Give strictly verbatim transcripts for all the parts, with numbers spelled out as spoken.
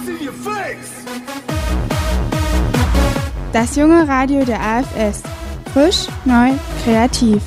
Das junge Radio der A F S. Frisch, neu, kreativ.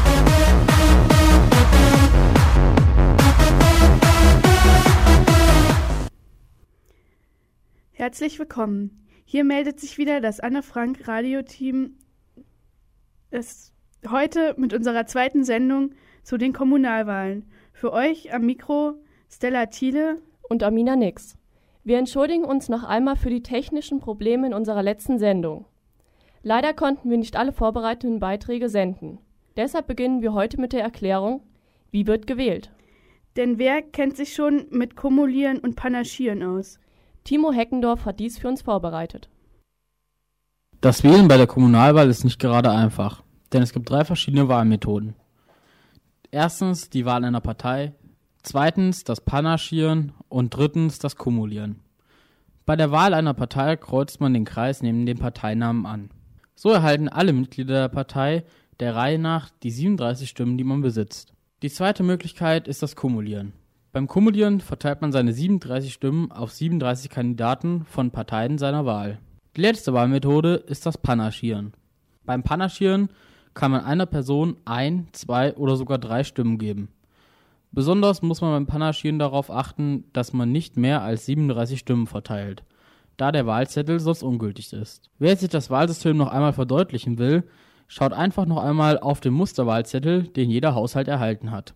Herzlich willkommen. Hier meldet sich wieder das Anne Frank Radio-Team. Es heute mit unserer zweiten Sendung zu den Kommunalwahlen. Für euch am Mikro Stella Thiele und Amina Nix. Wir entschuldigen uns noch einmal für die technischen Probleme in unserer letzten Sendung. Leider konnten wir nicht alle vorbereiteten Beiträge senden. Deshalb beginnen wir heute mit der Erklärung, wie wird gewählt. Denn wer kennt sich schon mit Kumulieren und Panaschieren aus? Timo Heckendorf hat dies für uns vorbereitet. Das Wählen bei der Kommunalwahl ist nicht gerade einfach, denn es gibt drei verschiedene Wahlmethoden. Erstens die Wahl einer Partei, zweitens das Panaschieren und drittens das Kumulieren. Bei der Wahl einer Partei kreuzt man den Kreis neben dem Parteinamen an. So erhalten alle Mitglieder der Partei der Reihe nach die siebenunddreißig Stimmen, die man besitzt. Die zweite Möglichkeit ist das Kumulieren. Beim Kumulieren verteilt man seine siebenunddreißig Stimmen auf siebenunddreißig Kandidaten von Parteien seiner Wahl. Die letzte Wahlmethode ist das Panaschieren. Beim Panaschieren kann man einer Person ein, zwei oder sogar drei Stimmen geben. Besonders muss man beim Panaschieren darauf achten, dass man nicht mehr als siebenunddreißig Stimmen verteilt, da der Wahlzettel sonst ungültig ist. Wer sich das Wahlsystem noch einmal verdeutlichen will, schaut einfach noch einmal auf den Musterwahlzettel, den jeder Haushalt erhalten hat.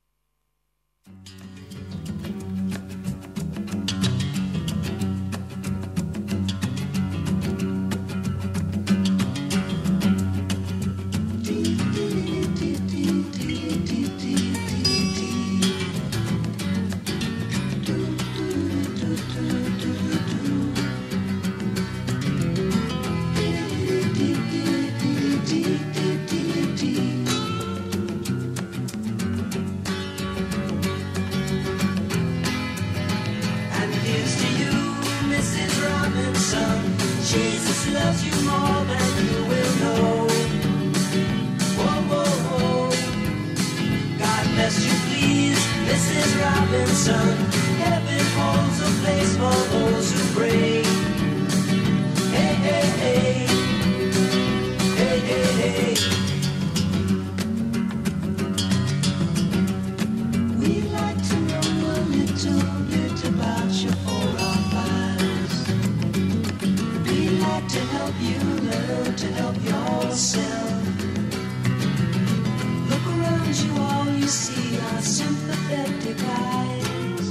Jesus loves you more than you will know. Whoa, whoa, whoa. God bless you, please, Missus Robinson. Heaven holds a place for those who pray. Hey, hey, hey. Hey, hey, hey. We'd like to know a little bit about your four or fives. To help you learn to help yourself. Look around you, all you see are sympathetic eyes.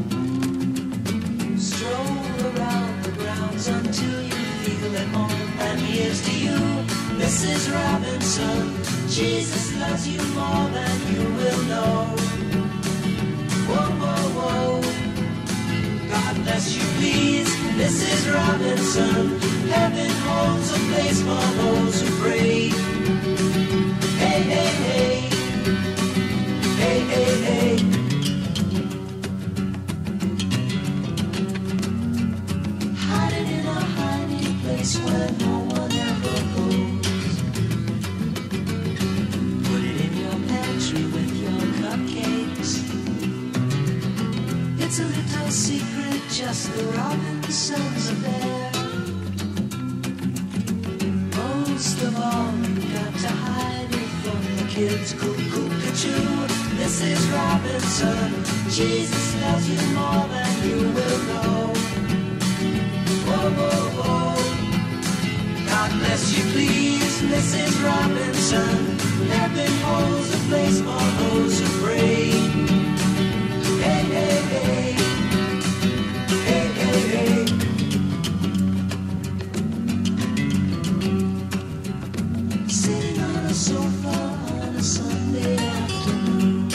Stroll around the grounds until you feel at home. And here's to you, Missus Robinson. Jesus loves you more than you will know. Whoa, whoa, whoa. God bless you, please, Missus Robinson. Heaven holds a place for those who pray. Hey, hey, hey. Hey, hey, hey. Hiding in a hiding place where no one ever goes. Put it in your pantry with your cupcakes. It's a little secret, just the Robinsons affair. Most of all, you got to hide it from the kids. Cuckoo-cuckoo, Missus Robinson. Jesus loves you more than you will know. Whoa, whoa, whoa. God bless you, please, Missus Robinson. Heaven holds a place for those who pray. Hey, hey, hey. Hey, hey, hey. Sitting on a sofa on a Sunday afternoon,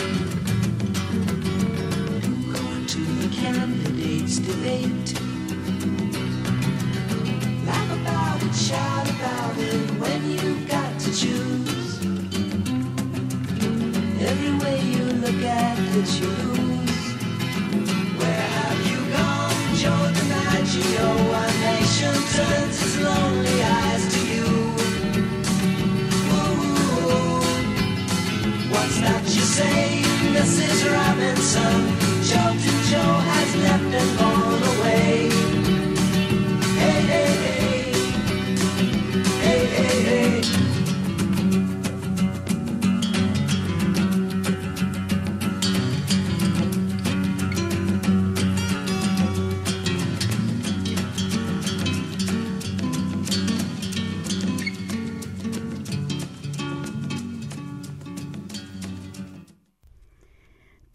going to the candidates' debate. Laugh about it, shout about it when you've got to choose. Every way you look at it, you lose. Where have you gone, Joe DiMaggio? Our nation turns its lonely eyes to you. Ooh, what's that you say, Missus Robinson? Joe to Joe has left and gone away.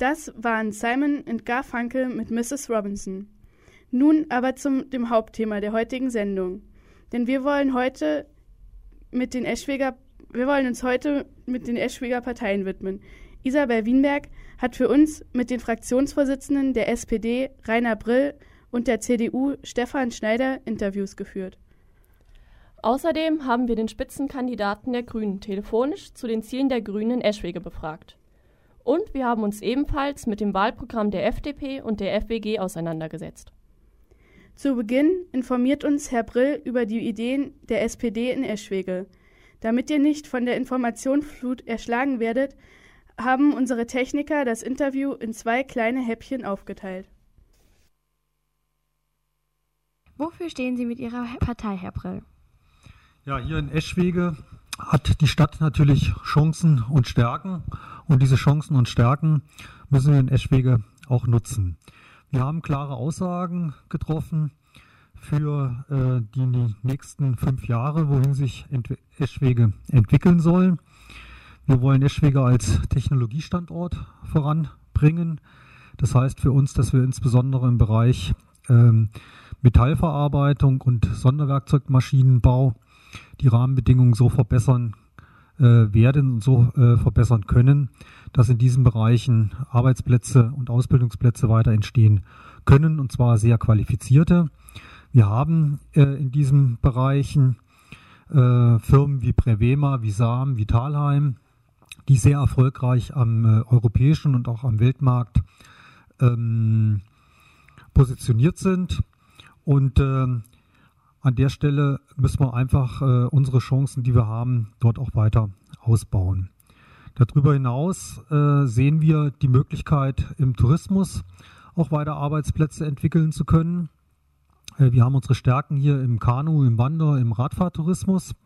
Das waren Simon und Garfunkel mit Missus Robinson. Nun aber zum dem Hauptthema der heutigen Sendung. Denn wir wollen heute mit den Eschweger, wir wollen uns heute mit den Eschweger Parteien widmen. Isabel Wienberg hat für uns mit den Fraktionsvorsitzenden der S P D, Rainer Brill, und der C D U, Stefan Schneider, Interviews geführt. Außerdem haben wir den Spitzenkandidaten der Grünen telefonisch zu den Zielen der Grünen in Eschwege befragt. Und wir haben uns ebenfalls mit dem Wahlprogramm der F D P und der F W G auseinandergesetzt. Zu Beginn informiert uns Herr Brill über die Ideen der S P D in Eschwege. Damit ihr nicht von der Informationsflut erschlagen werdet, haben unsere Techniker das Interview in zwei kleine Häppchen aufgeteilt. Wofür stehen Sie mit Ihrer Partei, Herr Brill? Ja, hier in Eschwege hat die Stadt natürlich Chancen und Stärken. Und diese Chancen und Stärken müssen wir in Eschwege auch nutzen. Wir haben klare Aussagen getroffen für äh, die nächsten fünf Jahre, wohin sich Ent- Eschwege entwickeln soll. Wir wollen Eschwege als Technologiestandort voranbringen. Das heißt für uns, dass wir insbesondere im Bereich ähm, Metallverarbeitung und Sonderwerkzeugmaschinenbau die Rahmenbedingungen so verbessern äh, werden und so äh, verbessern können, dass in diesen Bereichen Arbeitsplätze und Ausbildungsplätze weiter entstehen können, und zwar sehr qualifizierte. Wir haben äh, in diesen Bereichen äh, Firmen wie Prevema, wie Sam, wie Thalheim, die sehr erfolgreich am äh, europäischen und auch am Weltmarkt ähm, positioniert sind. Und äh, an der Stelle müssen wir einfach äh, unsere Chancen, die wir haben, dort auch weiter ausbauen. Darüber hinaus äh, sehen wir die Möglichkeit, im Tourismus auch weiter Arbeitsplätze entwickeln zu können. Äh, wir haben unsere Stärken hier im Kanu, im Wander-, im Radfahrtourismus.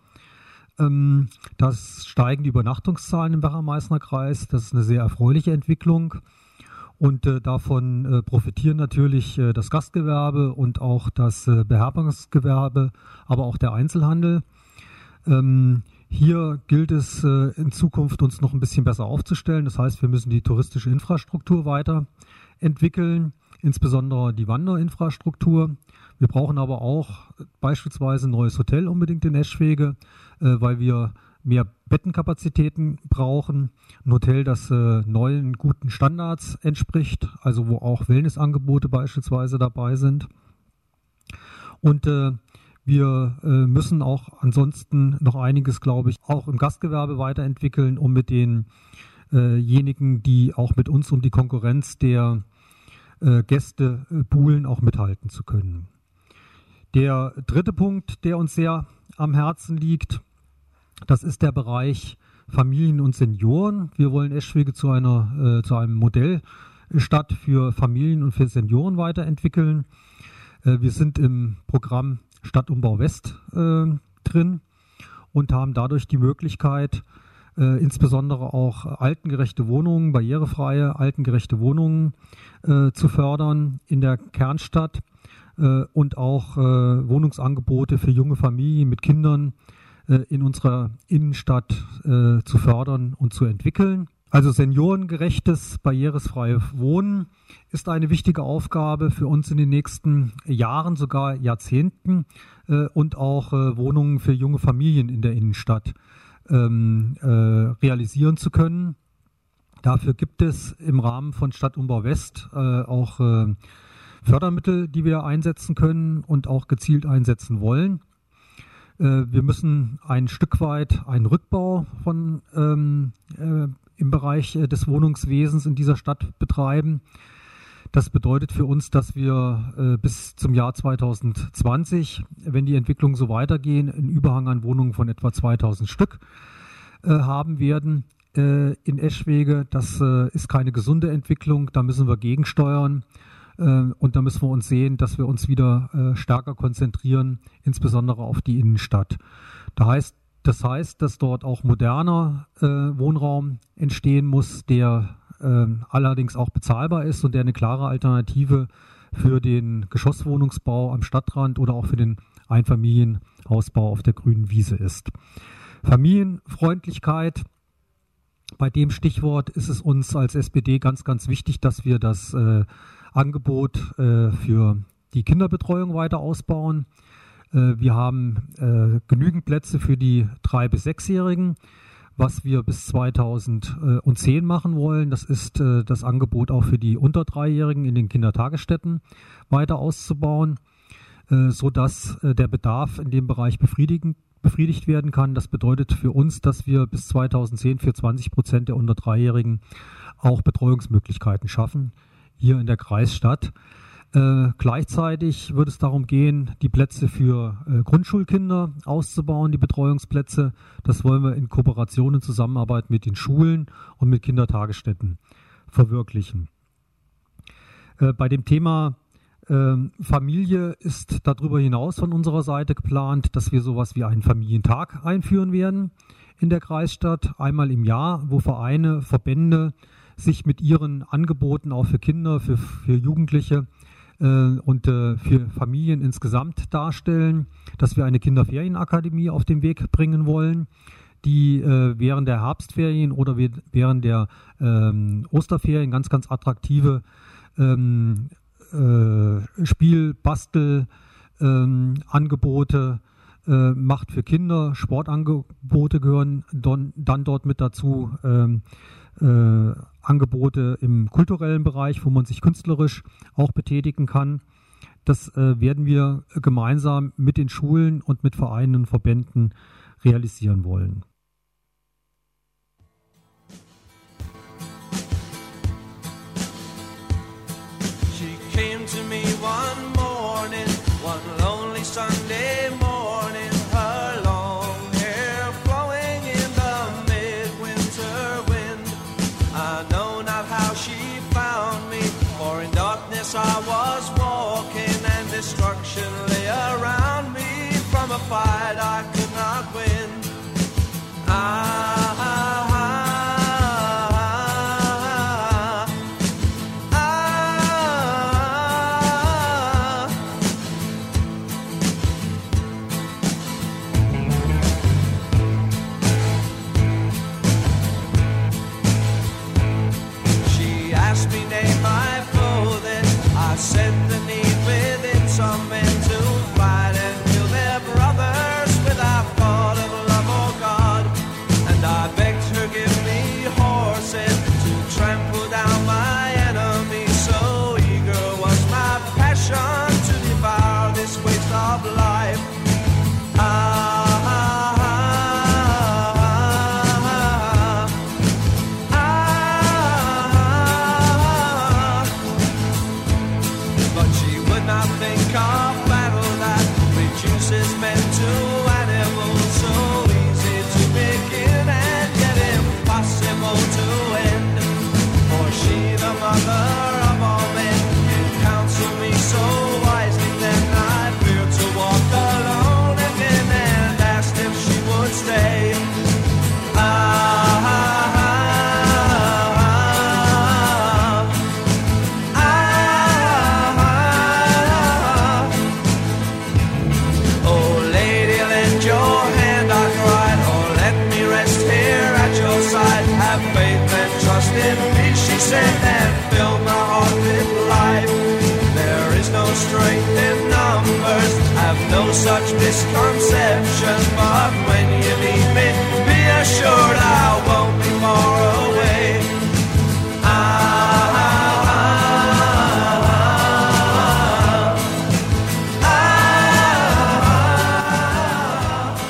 Ähm, das steigen die Übernachtungszahlen im Werra-Meißner Kreis. Das ist eine sehr erfreuliche Entwicklung. Und äh, davon äh, profitieren natürlich äh, das Gastgewerbe und auch das äh, Beherbergungsgewerbe, aber auch der Einzelhandel. Ähm, hier gilt es äh, in Zukunft, uns noch ein bisschen besser aufzustellen. Das heißt, wir müssen die touristische Infrastruktur weiterentwickeln, insbesondere die Wanderinfrastruktur. Wir brauchen aber auch beispielsweise ein neues Hotel unbedingt in Eschwege, äh, weil wir mehr Bettenkapazitäten brauchen. Ein Hotel, das äh, neuen, guten Standards entspricht, also wo auch Wellnessangebote beispielsweise dabei sind. Und äh, wir äh, müssen auch ansonsten noch einiges, glaube ich, auch im Gastgewerbe weiterentwickeln, um mit denjenigen, äh die auch mit uns um die Konkurrenz der äh, Gäste äh, buhlen, auch mithalten zu können. Der dritte Punkt, der uns sehr am Herzen liegt, das ist der Bereich Familien und Senioren. Wir wollen Eschwege zu einer, äh, zu einem Modellstadt für Familien und für Senioren weiterentwickeln. Äh, wir sind im Programm Stadtumbau West äh, drin und haben dadurch die Möglichkeit, äh, insbesondere auch altengerechte Wohnungen, barrierefreie altengerechte Wohnungen äh, zu fördern in der Kernstadt äh, und auch äh, Wohnungsangebote für junge Familien mit Kindern äh, in unserer Innenstadt äh, zu fördern und zu entwickeln. Also seniorengerechtes, barrierefreies Wohnen ist eine wichtige Aufgabe für uns in den nächsten Jahren, sogar Jahrzehnten, äh, und auch äh, Wohnungen für junge Familien in der Innenstadt ähm, äh, realisieren zu können. Dafür gibt es im Rahmen von Stadtumbau West äh, auch äh, Fördermittel, die wir einsetzen können und auch gezielt einsetzen wollen. Äh, wir müssen ein Stück weit einen Rückbau von ähm, äh, im Bereich des Wohnungswesens in dieser Stadt betreiben. Das bedeutet für uns, dass wir äh, bis zum Jahr zwanzig zwanzig, wenn die Entwicklungen so weitergehen, einen Überhang an Wohnungen von etwa zweitausend Stück äh, haben werden äh, in Eschwege. Das äh, ist keine gesunde Entwicklung, da müssen wir gegensteuern äh, und da müssen wir uns sehen, dass wir uns wieder äh, stärker konzentrieren, insbesondere auf die Innenstadt. Da heißt Das heißt, dass dort auch moderner äh, Wohnraum entstehen muss, der äh, allerdings auch bezahlbar ist und der eine klare Alternative für den Geschosswohnungsbau am Stadtrand oder auch für den Einfamilienhausbau auf der grünen Wiese ist. Familienfreundlichkeit Bei dem Stichwort ist es uns als S P D ganz, ganz wichtig, dass wir das äh, Angebot äh, für die Kinderbetreuung weiter ausbauen. Äh, wir haben äh, genügend Plätze für die drei- bis sechsjährigen. Was wir bis zweitausendzehn machen wollen, das ist äh, das Angebot auch für die unter Dreijährigen in den Kindertagesstätten weiter auszubauen, äh, sodass äh, der Bedarf in dem Bereich befriedigen, befriedigt werden kann. Das bedeutet für uns, dass wir bis zweitausendzehn für zwanzig Prozent der unter Dreijährigen auch Betreuungsmöglichkeiten schaffen, hier in der Kreisstadt. Äh, gleichzeitig wird es darum gehen, die Plätze für äh, Grundschulkinder auszubauen, die Betreuungsplätze. Das wollen wir in Kooperation und Zusammenarbeit mit den Schulen und mit Kindertagesstätten verwirklichen. Äh, bei dem Thema äh, Familie ist darüber hinaus von unserer Seite geplant, dass wir sowas wie einen Familientag einführen werden in der Kreisstadt, einmal im Jahr, wo Vereine, Verbände sich mit ihren Angeboten auch für Kinder, für, für Jugendliche und äh, für Familien insgesamt darstellen, dass wir eine Kinderferienakademie auf den Weg bringen wollen, die äh, während der Herbstferien oder während der ähm, Osterferien ganz, ganz attraktive ähm, äh, Spiel-, Bastel-, ähm, Angebote äh, macht für Kinder. Sportangebote gehören don, dann dort mit dazu. Ähm, Äh, Angebote im kulturellen Bereich, wo man sich künstlerisch auch betätigen kann. Das äh, werden wir gemeinsam mit den Schulen und mit Vereinen und Verbänden realisieren wollen. She came to me one morning, one lonely Sunday morning, her long hair flowing in the midwinter wind. I know not how she found me, for in darkness I was walking and destruction lay around me from a fight I could not win. I said the need within some men to fight and kill their brothers without thought of love or God. And I begged her give me horses to trample down my enemies. So eager was my passion to devour this waste of life. Ah, said and filled my heart with life. There is no strength in numbers, have no such misconception. But when you need me, be assured I won't be far away. Ah, ah, ah,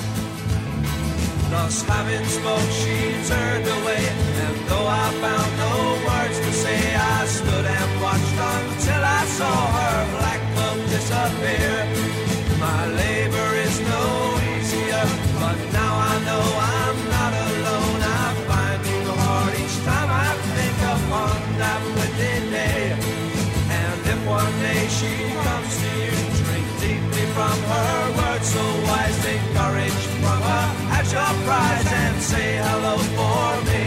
thus having spoke, she turned away, and though I found no words to say, I stood and watched until I saw her black cloak disappear. My labor is no easier, but now I know I'm not alone. I find new heart each time I think upon that wicked day. And if one day she comes to you, drink deeply from her words so wise, take courage from her at your prize and say hello for me.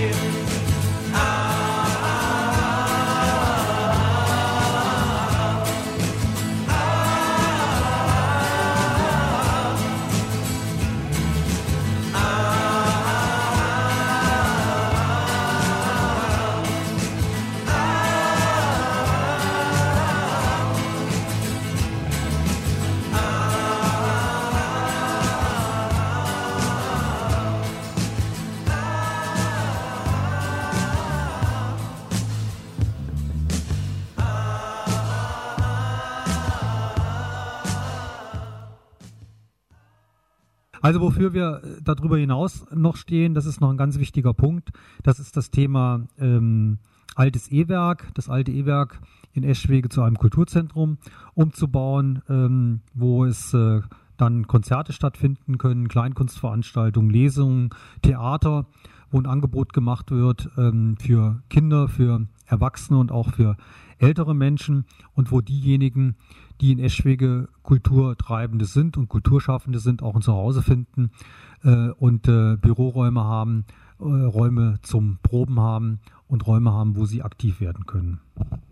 Also wofür wir darüber hinaus noch stehen, das ist noch ein ganz wichtiger Punkt, das ist das Thema ähm, altes E-Werk, das alte E-Werk in Eschwege zu einem Kulturzentrum umzubauen, ähm, wo es äh, dann Konzerte stattfinden können, Kleinkunstveranstaltungen, Lesungen, Theater, wo ein Angebot gemacht wird ähm, für Kinder, für Erwachsene und auch für ältere Menschen und wo diejenigen, die in Eschwege Kulturtreibende sind und Kulturschaffende sind, auch ein Zuhause finden äh, und äh, Büroräume haben, äh, Räume zum Proben haben und Räume haben, wo sie aktiv werden können.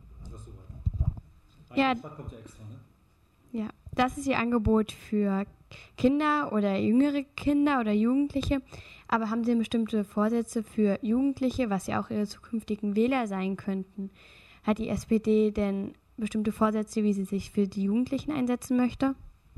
Ja, ja, das ist Ihr Angebot für Kinder oder jüngere Kinder oder Jugendliche. Aber haben Sie bestimmte Vorsätze für Jugendliche, was ja auch Ihre zukünftigen Wähler sein könnten? Hat die S P D denn bestimmte Vorsätze, wie sie sich für die Jugendlichen einsetzen möchte?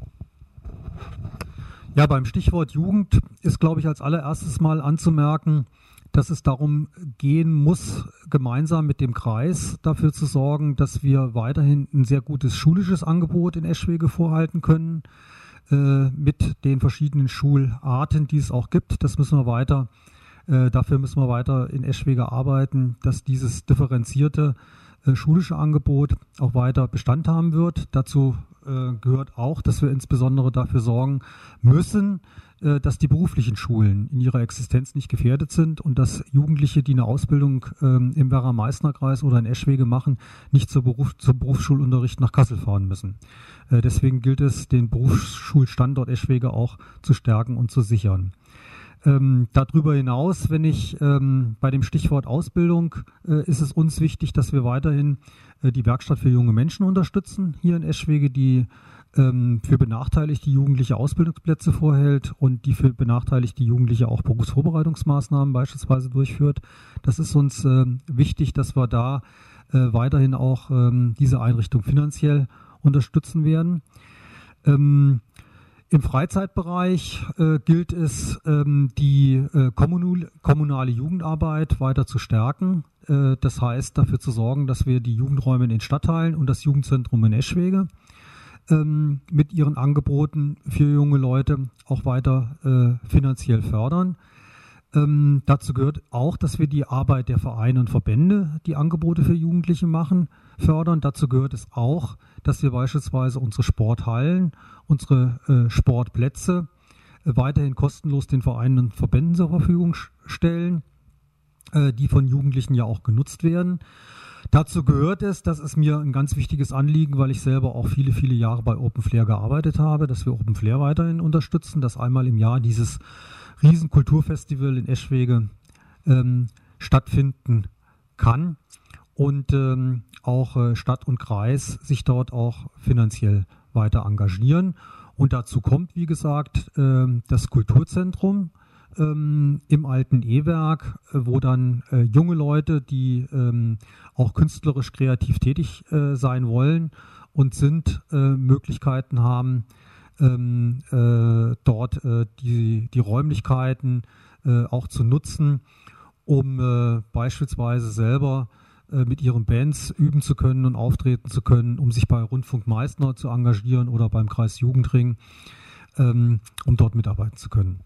Ja, beim Stichwort Jugend ist, glaube ich, als allererstes mal anzumerken, dass es darum gehen muss, gemeinsam mit dem Kreis dafür zu sorgen, dass wir weiterhin ein sehr gutes schulisches Angebot in Eschwege vorhalten können, äh, mit den verschiedenen Schularten, die es auch gibt. Das müssen wir weiter, äh, dafür müssen wir weiter in Eschwege arbeiten, dass dieses differenzierte äh, schulische Angebot auch weiter Bestand haben wird. Dazu äh, gehört auch, dass wir insbesondere dafür sorgen müssen, dass die beruflichen Schulen in ihrer Existenz nicht gefährdet sind und dass Jugendliche, die eine Ausbildung ähm, im Werra-Meißner-Kreis oder in Eschwege machen, nicht zur Beruf, zum Berufsschulunterricht nach Kassel fahren müssen. Äh, deswegen gilt es, den Berufsschulstandort Eschwege auch zu stärken und zu sichern. Ähm, darüber hinaus, wenn ich ähm, bei dem Stichwort Ausbildung, äh, ist es uns wichtig, dass wir weiterhin äh, die Werkstatt für junge Menschen unterstützen, hier in Eschwege, die für benachteiligte Jugendliche Ausbildungsplätze vorhält und die für benachteiligte Jugendliche auch Berufsvorbereitungsmaßnahmen beispielsweise durchführt. Das ist uns äh, wichtig, dass wir da äh, weiterhin auch ähm, diese Einrichtung finanziell unterstützen werden. Ähm, Im Freizeitbereich äh, gilt es, ähm, die äh, kommunal, kommunale Jugendarbeit weiter zu stärken. Äh, das heißt, dafür zu sorgen, dass wir die Jugendräume in den Stadtteilen und das Jugendzentrum in Eschwege mit ihren Angeboten für junge Leute auch weiter äh, finanziell fördern. Ähm, dazu gehört auch, dass wir die Arbeit der Vereine und Verbände, die Angebote für Jugendliche machen, fördern. Dazu gehört es auch, dass wir beispielsweise unsere Sporthallen, unsere äh, Sportplätze äh, weiterhin kostenlos den Vereinen und Verbänden zur Verfügung stellen, äh, die von Jugendlichen ja auch genutzt werden. Dazu gehört es, das ist mir ein ganz wichtiges Anliegen, weil ich selber auch viele, viele Jahre bei Open Flair gearbeitet habe, dass wir Open Flair weiterhin unterstützen, dass einmal im Jahr dieses Riesenkulturfestival in Eschwege ähm, stattfinden kann und ähm, auch äh, Stadt und Kreis sich dort auch finanziell weiter engagieren. Und dazu kommt, wie gesagt, äh, das Kulturzentrum Ähm, im alten E-Werk, äh, wo dann äh, junge Leute, die ähm, auch künstlerisch kreativ tätig äh, sein wollen und sind, äh, Möglichkeiten haben, ähm, äh, dort äh, die, die Räumlichkeiten äh, auch zu nutzen, um äh, beispielsweise selber äh, mit ihren Bands üben zu können und auftreten zu können, um sich bei Rundfunk Meißner zu engagieren oder beim Kreis Jugendring, ähm, um dort mitarbeiten zu können.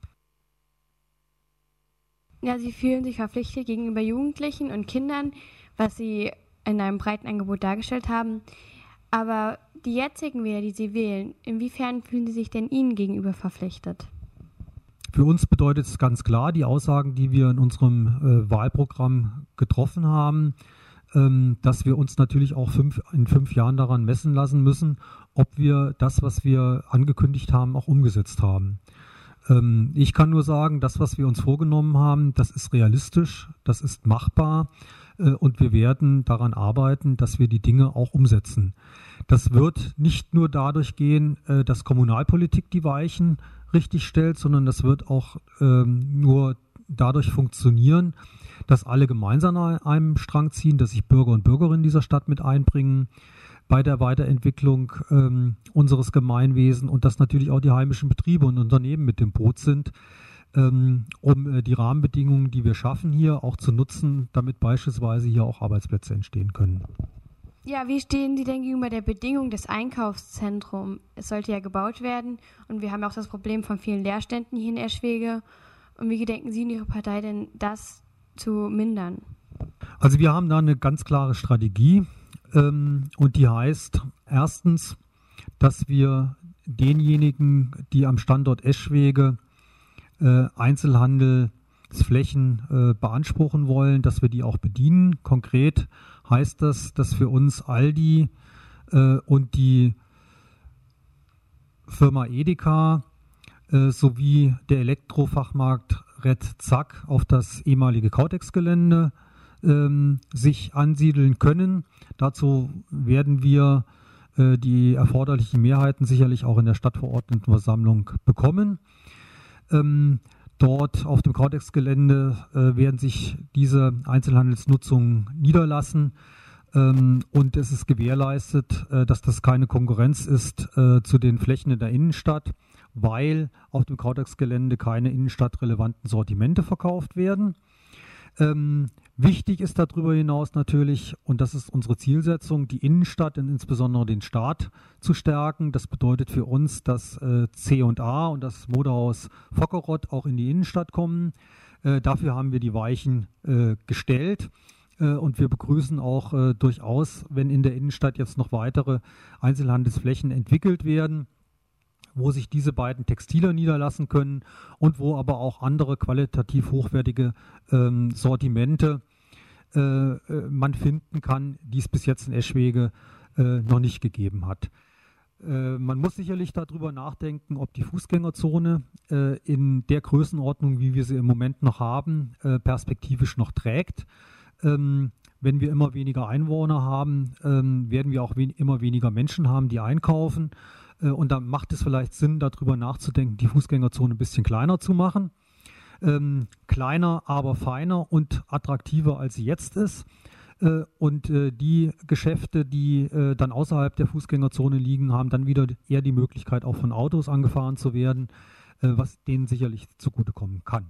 Ja, Sie fühlen sich verpflichtet gegenüber Jugendlichen und Kindern, was Sie in einem breiten Angebot dargestellt haben. Aber die jetzigen Wähler, die Sie wählen, inwiefern fühlen Sie sich denn ihnen gegenüber verpflichtet? Für uns bedeutet es ganz klar, die Aussagen, die wir in unserem äh, Wahlprogramm getroffen haben, ähm, dass wir uns natürlich auch fünf, in fünf Jahren daran messen lassen müssen, ob wir das, was wir angekündigt haben, auch umgesetzt haben. Ich kann nur sagen, das, was wir uns vorgenommen haben, das ist realistisch, das ist machbar und wir werden daran arbeiten, dass wir die Dinge auch umsetzen. Das wird nicht nur dadurch gehen, dass Kommunalpolitik die Weichen richtig stellt, sondern das wird auch nur dadurch funktionieren, dass alle gemeinsam an einem Strang ziehen, dass sich Bürger und Bürgerinnen dieser Stadt mit einbringen bei der Weiterentwicklung ähm, unseres Gemeinwesens und dass natürlich auch die heimischen Betriebe und Unternehmen mit dem Boot sind, ähm, um äh, die Rahmenbedingungen, die wir schaffen, hier auch zu nutzen, damit beispielsweise hier auch Arbeitsplätze entstehen können. Ja, wie stehen Sie denn gegenüber der Bedingung des Einkaufszentrums? Es sollte ja gebaut werden und wir haben auch das Problem von vielen Leerständen hier in Eschwege. Und wie gedenken Sie und Ihre Partei denn, das zu mindern? Also wir haben da eine ganz klare Strategie ähm, und die heißt erstens, dass wir denjenigen, die am Standort Eschwege äh, Einzelhandelsflächen äh, beanspruchen wollen, dass wir die auch bedienen. Konkret heißt das, dass für uns Aldi äh, und die Firma Edeka äh, sowie der Elektrofachmarkt Red Zack auf das ehemalige Kautex-Gelände ähm, sich ansiedeln können. Dazu werden wir äh, die erforderlichen Mehrheiten sicherlich auch in der Stadtverordnetenversammlung bekommen. Ähm, Dort auf dem Kautex-Gelände äh, werden sich diese Einzelhandelsnutzungen niederlassen ähm, und es ist gewährleistet, äh, dass das keine Konkurrenz ist äh, zu den Flächen in der Innenstadt, weil auf dem Kautex-Gelände keine innenstadtrelevanten Sortimente verkauft werden. Ähm, wichtig ist darüber hinaus natürlich, und das ist unsere Zielsetzung, die Innenstadt und insbesondere den Staat zu stärken. Das bedeutet für uns, dass äh, C und A und das Modehaus Fockerott auch in die Innenstadt kommen. Äh, dafür haben wir die Weichen äh, gestellt äh, und wir begrüßen auch äh, durchaus, wenn in der Innenstadt jetzt noch weitere Einzelhandelsflächen entwickelt werden, wo sich diese beiden Textiler niederlassen können und wo aber auch andere qualitativ hochwertige ähm, Sortimente äh, man finden kann, die es bis jetzt in Eschwege äh, noch nicht gegeben hat. Äh, man muss sicherlich darüber nachdenken, ob die Fußgängerzone äh, in der Größenordnung, wie wir sie im Moment noch haben, äh, perspektivisch noch trägt. Ähm, wenn wir immer weniger Einwohner haben, ähm, werden wir auch wen- immer weniger Menschen haben, die einkaufen. Und da macht es vielleicht Sinn, darüber nachzudenken, die Fußgängerzone ein bisschen kleiner zu machen. Ähm, kleiner, aber feiner und attraktiver, als sie jetzt ist. Äh, und äh, die Geschäfte, die äh, dann außerhalb der Fußgängerzone liegen, haben dann wieder eher die Möglichkeit, auch von Autos angefahren zu werden, äh, was denen sicherlich zugutekommen kann.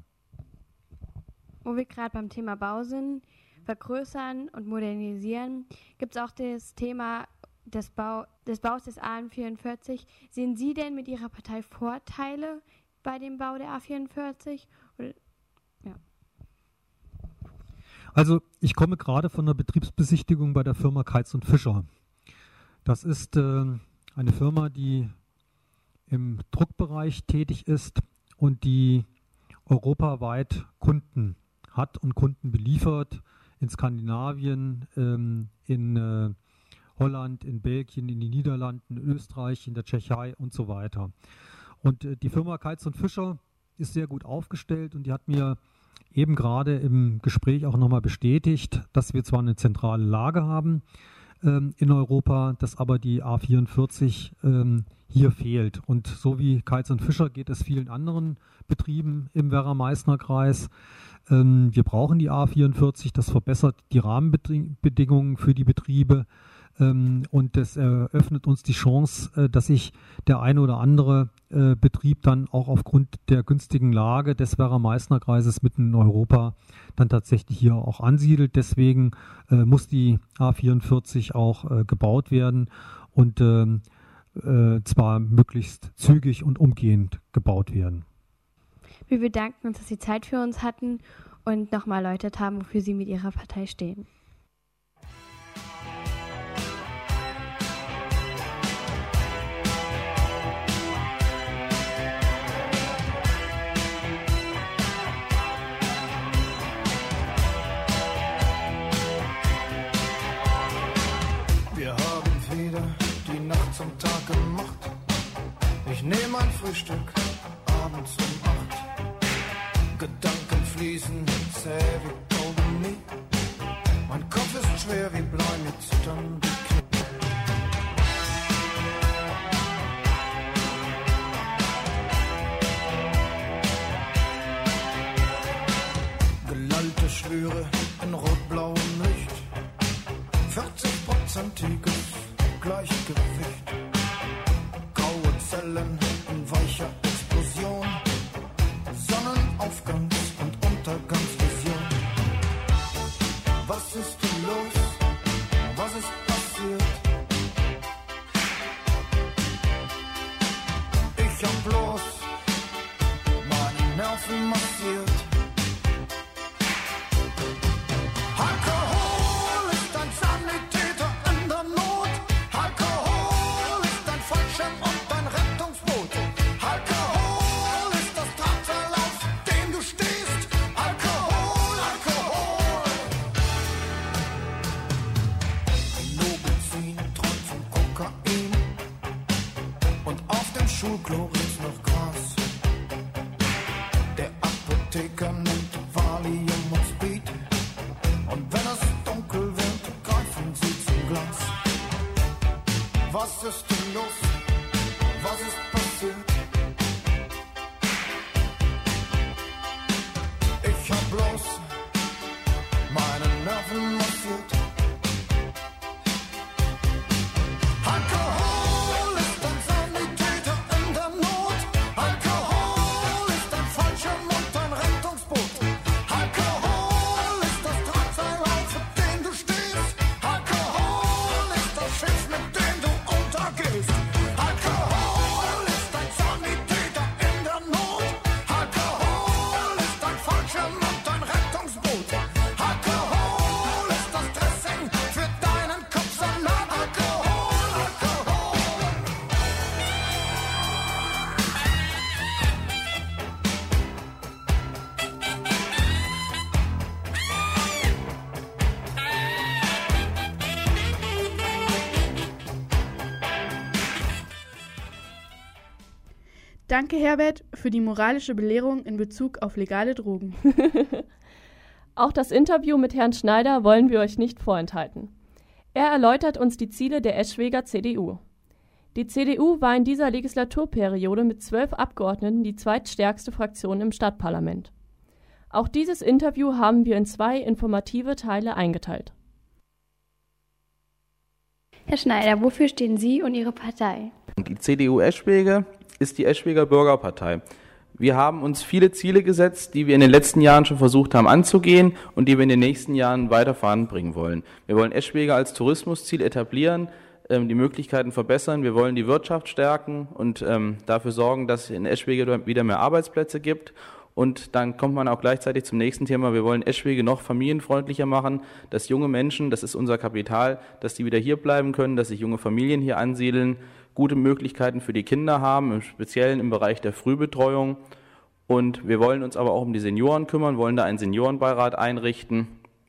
Wo wir gerade beim Thema Bau sind, vergrößern und modernisieren, gibt es auch das Thema Des, Bau, des Baus des A vierundvierzig. Sehen Sie denn mit Ihrer Partei Vorteile bei dem Bau der A vierundvierzig? Oder, ja. Also ich komme gerade von der Betriebsbesichtigung bei der Firma Keitz und Fischer. Das ist äh, eine Firma, die im Druckbereich tätig ist und die europaweit Kunden hat und Kunden beliefert in Skandinavien, ähm, in äh, Holland, in Belgien, in den Niederlanden, in Österreich, in der Tschechei und so weiter. Und äh, die Firma Keitz und Fischer ist sehr gut aufgestellt und die hat mir eben gerade im Gespräch auch nochmal bestätigt, dass wir zwar eine zentrale Lage haben ähm, in Europa, dass aber die A vierundvierzig ähm, hier fehlt. Und so wie Keitz und Fischer geht es vielen anderen Betrieben im Werra-Meißner-Kreis. Ähm, wir brauchen die A vierundvierzig, das verbessert die Rahmenbedingungen für die Betriebe. Und das eröffnet uns die Chance, dass sich der eine oder andere Betrieb dann auch aufgrund der günstigen Lage des Werra-Meißner-Kreises mitten in Europa dann tatsächlich hier auch ansiedelt. Deswegen muss die A vierundvierzig auch gebaut werden und zwar möglichst zügig und umgehend gebaut werden. Wir bedanken uns, dass Sie Zeit für uns hatten und nochmal erläutert haben, wofür Sie mit Ihrer Partei stehen. Zum Tag gemacht. Ich nehme ein Frühstück abends um acht. Gedanken fließen zäh wie Kaugummi. Mein Kopf ist schwer wie Blei, mir zittern die Knie. Gelallte Schwüre in rot-blauem Licht. vierzig-prozentiges Gleichgewicht. Graue Zellen in weicher Explosion. Sonnenaufgangs- und Untergangsvision. Was ist denn los? Was ist passiert? Kokain und auf dem Schulklo riecht's noch Gras. Der Apotheker nimmt Valium und Speed und wenn es dunkel wird, greifen sie zum Glas. Was ist denn los? Was ist passiert? Ich hab bloß meine Nerven massiert. Alkohol ist ein Sanitäter in der Not. Alkohol ist ein Fallschirm und ein Rettungsboot. Alkohol ist das Drahtseil, auf dem du stehst. Alkohol ist das Schiff, mit dem du untergehst. Alkohol ist ein Sanitäter in der Not. Alkohol ist ein Fallschirm und ein Rettungsboot. Alkohol ist das Dressing für deinen Kopfsalat. Alkohol, Alkohol. Danke, Herbert, für die moralische Belehrung in Bezug auf legale Drogen. Auch das Interview mit Herrn Schneider wollen wir euch nicht vorenthalten. Er erläutert uns die Ziele der Eschweger C D U. Die C D U war in dieser Legislaturperiode mit zwölf Abgeordneten die zweitstärkste Fraktion im Stadtparlament. Auch dieses Interview haben wir in zwei informative Teile eingeteilt. Herr Schneider, wofür stehen Sie und Ihre Partei? Die C D U Eschwege ist die Eschweger Bürgerpartei. Wir haben uns viele Ziele gesetzt, die wir in den letzten Jahren schon versucht haben anzugehen und die wir in den nächsten Jahren weiter voranbringen wollen. Wir wollen Eschwege als Tourismusziel etablieren, ähm, die Möglichkeiten verbessern. Wir wollen die Wirtschaft stärken und ähm, dafür sorgen, dass es in Eschwege wieder mehr Arbeitsplätze gibt. Und dann kommt man auch gleichzeitig zum nächsten Thema. Wir wollen Eschwege noch familienfreundlicher machen, dass junge Menschen, das ist unser Kapital, dass die wieder hier bleiben können, dass sich junge Familien hier ansiedeln, gute Möglichkeiten für die Kinder haben, im Speziellen im Bereich der Frühbetreuung. Und wir wollen uns aber auch um die Senioren kümmern, wollen da einen Seniorenbeirat einrichten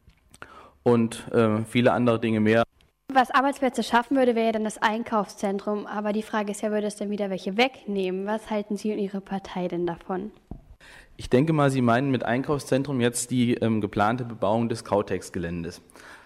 und äh, viele andere Dinge mehr. Was Arbeitsplätze schaffen würde, wäre ja dann das Einkaufszentrum. Aber die Frage ist ja, würde es denn wieder welche wegnehmen? Was halten Sie und Ihre Partei denn davon? Ich denke mal, Sie meinen mit Einkaufszentrum jetzt die ähm, geplante Bebauung des Kautex-Geländes.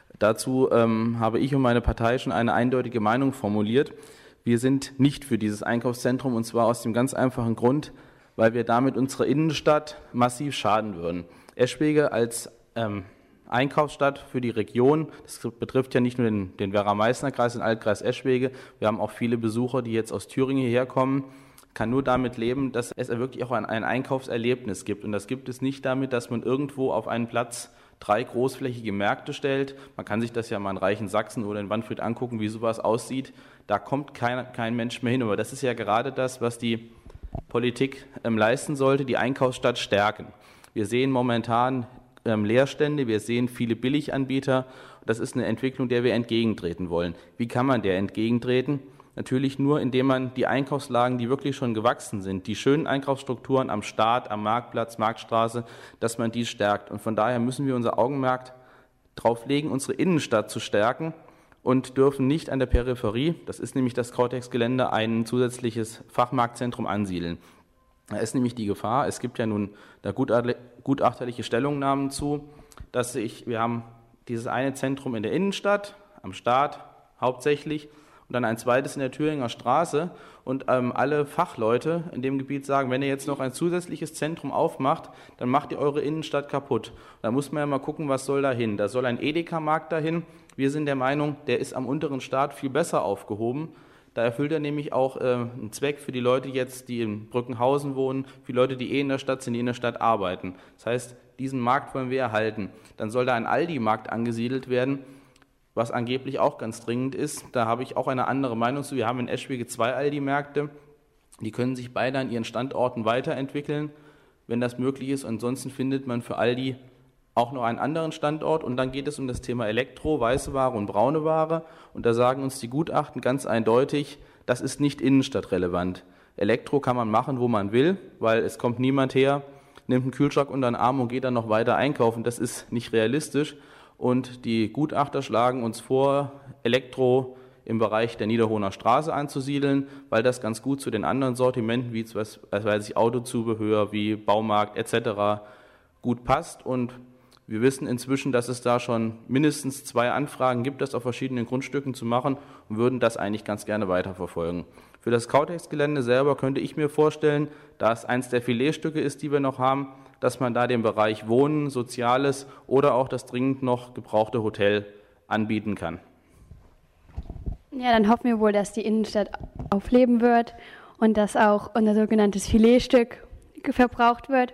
Dazu ähm, habe ich und meine Partei schon eine eindeutige Meinung formuliert. Wir sind nicht für dieses Einkaufszentrum und zwar aus dem ganz einfachen Grund, weil wir damit unserer Innenstadt massiv schaden würden. Eschwege als ähm, Einkaufsstadt für die Region, das betrifft ja nicht nur den, den Werra-Meißner-Kreis, den Altkreis Eschwege, wir haben auch viele Besucher, die jetzt aus Thüringen hierher kommen, kann nur damit leben, dass es wirklich auch ein, ein Einkaufserlebnis gibt. Und das gibt es nicht damit, dass man irgendwo auf einen Platz drei großflächige Märkte stellt. Man kann sich das ja mal in Reichensaxen oder in Wanfried angucken, wie sowas aussieht. Da kommt kein, kein Mensch mehr hin. Aber das ist ja gerade das, was die Politik ähm, leisten sollte, die Einkaufsstadt stärken. Wir sehen momentan ähm, Leerstände, wir sehen viele Billiganbieter. Das ist eine Entwicklung, der wir entgegentreten wollen. Wie kann man der entgegentreten? Natürlich nur, indem man die Einkaufslagen, die wirklich schon gewachsen sind, die schönen Einkaufsstrukturen am Start, am Marktplatz, Marktstraße, dass man die stärkt. Und von daher müssen wir unser Augenmerk darauf legen, unsere Innenstadt zu stärken und dürfen nicht an der Peripherie, das ist nämlich das Kautex-Gelände, ein zusätzliches Fachmarktzentrum ansiedeln. Da ist nämlich die Gefahr, es gibt ja nun da gutachterliche Stellungnahmen zu, dass ich, wir haben dieses eine Zentrum in der Innenstadt, am Start hauptsächlich, und dann ein zweites in der Thüringer Straße und ähm, alle Fachleute in dem Gebiet sagen, wenn ihr jetzt noch ein zusätzliches Zentrum aufmacht, dann macht ihr eure Innenstadt kaputt. Da muss man ja mal gucken, was soll da hin. Da soll ein Edeka-Markt dahin. Wir sind der Meinung, der ist am unteren Start viel besser aufgehoben. Da erfüllt er nämlich auch äh, einen Zweck für die Leute jetzt, die in Brückenhausen wohnen, für die Leute, die eh in der Stadt sind, die in der Stadt arbeiten. Das heißt, diesen Markt wollen wir erhalten. Dann soll da ein Aldi-Markt angesiedelt werden, was angeblich auch ganz dringend ist. Da habe ich auch eine andere Meinung zu. Wir haben in Eschwege zwei Aldi-Märkte. Die können sich beide an ihren Standorten weiterentwickeln, wenn das möglich ist. Ansonsten findet man für Aldi auch noch einen anderen Standort. Und dann geht es um das Thema Elektro, weiße Ware und braune Ware. Und da sagen uns die Gutachten ganz eindeutig, das ist nicht innenstadtrelevant. Elektro kann man machen, wo man will, weil es kommt niemand her, nimmt einen Kühlschrank unter den Arm und geht dann noch weiter einkaufen. Das ist nicht realistisch. Und die Gutachter schlagen uns vor, Elektro im Bereich der Niederhohner Straße anzusiedeln, weil das ganz gut zu den anderen Sortimenten, wie zum Beispiel Autozubehör, wie Baumarkt et cetera gut passt. Und wir wissen inzwischen, dass es da schon mindestens zwei Anfragen gibt, das auf verschiedenen Grundstücken zu machen und würden das eigentlich ganz gerne weiterverfolgen. Für das Kautex-Gelände selber könnte ich mir vorstellen, da es eins der Filetstücke ist, die wir noch haben, dass man da den Bereich Wohnen, Soziales oder auch das dringend noch gebrauchte Hotel anbieten kann. Ja, dann hoffen wir wohl, dass die Innenstadt aufleben wird und dass auch unser sogenanntes Filetstück verbraucht wird.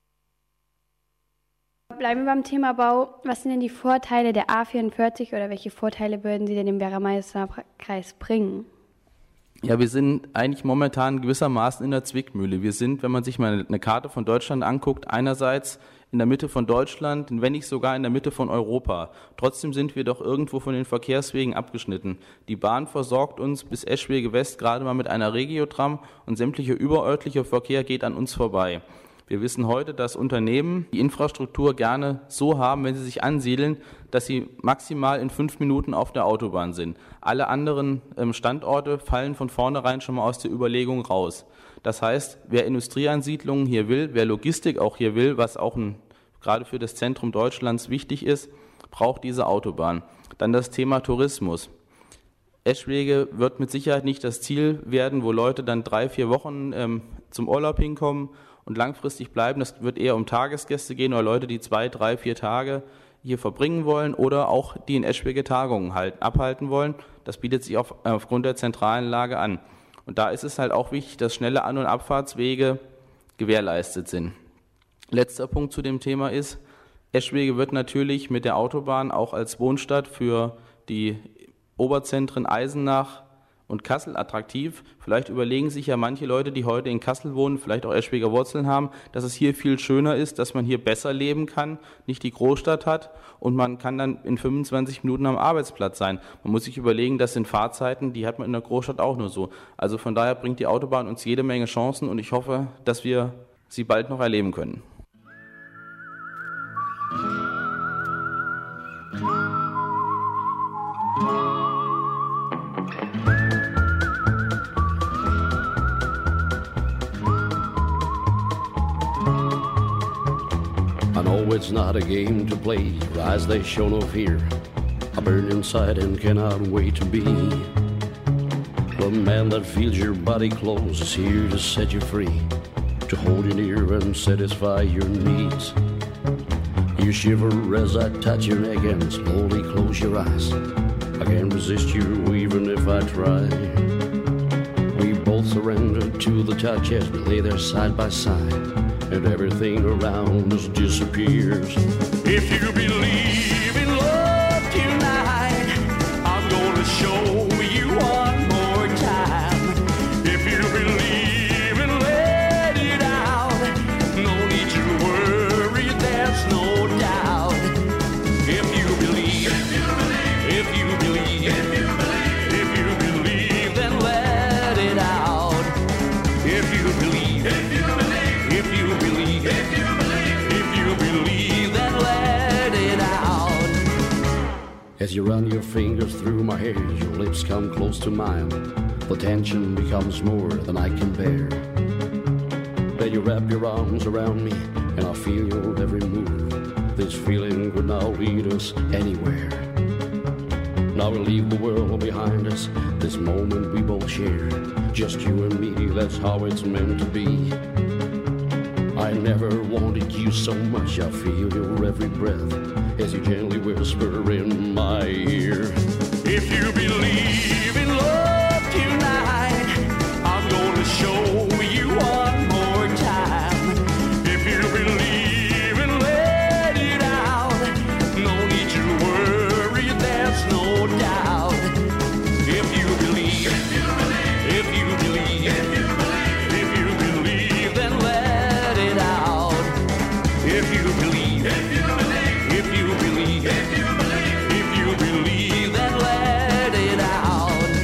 Bleiben wir beim Thema Bau. Was sind denn die Vorteile der A vierundvierzig oder welche Vorteile würden Sie denn dem Werra-Meißner Kreis bringen? Ja, wir sind eigentlich momentan gewissermaßen in der Zwickmühle. Wir sind, wenn man sich mal eine Karte von Deutschland anguckt, einerseits in der Mitte von Deutschland, wenn nicht sogar in der Mitte von Europa. Trotzdem sind wir doch irgendwo von den Verkehrswegen abgeschnitten. Die Bahn versorgt uns bis Eschwege West gerade mal mit einer Regiotram und sämtlicher überörtlicher Verkehr geht an uns vorbei. Wir wissen heute, dass Unternehmen die Infrastruktur gerne so haben, wenn sie sich ansiedeln, dass sie maximal in fünf Minuten auf der Autobahn sind. Alle anderen Standorte fallen von vornherein schon mal aus der Überlegung raus. Das heißt, wer Industrieansiedlungen hier will, wer Logistik auch hier will, was auch ein, gerade für das Zentrum Deutschlands wichtig ist, braucht diese Autobahn. Dann das Thema Tourismus. Eschwege wird mit Sicherheit nicht das Ziel werden, wo Leute dann drei, vier Wochen ähm, zum Urlaub hinkommen und langfristig bleiben. Das wird eher um Tagesgäste gehen oder Leute, die zwei, drei, vier Tage hier verbringen wollen oder auch die in Eschwege Tagungen halten, abhalten wollen. Das bietet sich auf, äh, aufgrund der zentralen Lage an. Und da ist es halt auch wichtig, dass schnelle An- und Abfahrtswege gewährleistet sind. Letzter Punkt zu dem Thema ist, Eschwege wird natürlich mit der Autobahn auch als Wohnstadt für die Oberzentren Eisenach und Kassel attraktiv. Vielleicht überlegen sich ja manche Leute, die heute in Kassel wohnen, vielleicht auch Eschweger Wurzeln haben, dass es hier viel schöner ist, dass man hier besser leben kann, nicht die Großstadt hat und man kann dann in fünfundzwanzig Minuten am Arbeitsplatz sein. Man muss sich überlegen, das sind Fahrzeiten, die hat man in der Großstadt auch nur so. Also von daher bringt die Autobahn uns jede Menge Chancen und ich hoffe, dass wir sie bald noch erleben können. I know it's not a game to play, your eyes they show no fear. I burn inside and cannot wait to be the man that feels your body close, is here to set you free, to hold you near and satisfy your needs. You shiver as I touch your neck and slowly close your eyes. I can't resist you even if I try. We both surrender to the touch as we lay there side by side, and everything around us disappears. If you believe in love tonight, I'm gonna show you one more time. If you believe and let it out, no need to worry, there's no doubt. If you believe, if you believe, if you believe, if you believe, then let it out. If you believe, if you believe, if you believe, if you believe, if you believe, then let it out. As you run your fingers through my hair, your lips come close to mine. The tension becomes more than I can bear. Then you wrap your arms around me, and I feel your every move. This feeling could now lead us anywhere. Now we'll leave the world behind us, this moment we both share. Just you and me, that's how it's meant to be. I never wanted you so much, I feel your every breath as you gently whisper in my ear. If you believe in love tonight, I'm gonna show you one more time. If you believe and let it out, no need to worry, there's no doubt. If you believe, if you believe, if you believe, if you believe, if you believe, then let it out. If you believe, if you believe, if you believe, if you believe, if you believe, then let it out.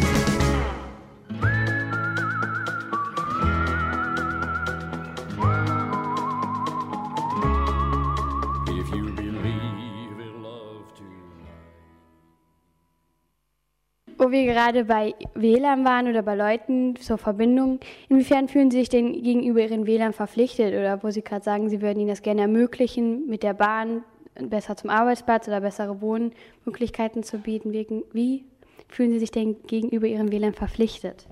Wo wir gerade bei W L A N waren oder bei Leuten zur Verbindung, inwiefern fühlen Sie sich denn gegenüber Ihren W L A N verpflichtet oder wo Sie gerade sagen, Sie würden Ihnen das gerne ermöglichen, mit der Bahn besser zum Arbeitsplatz oder bessere Wohnmöglichkeiten zu bieten? Wie fühlen Sie sich denn gegenüber Ihrem W L A N verpflichtet?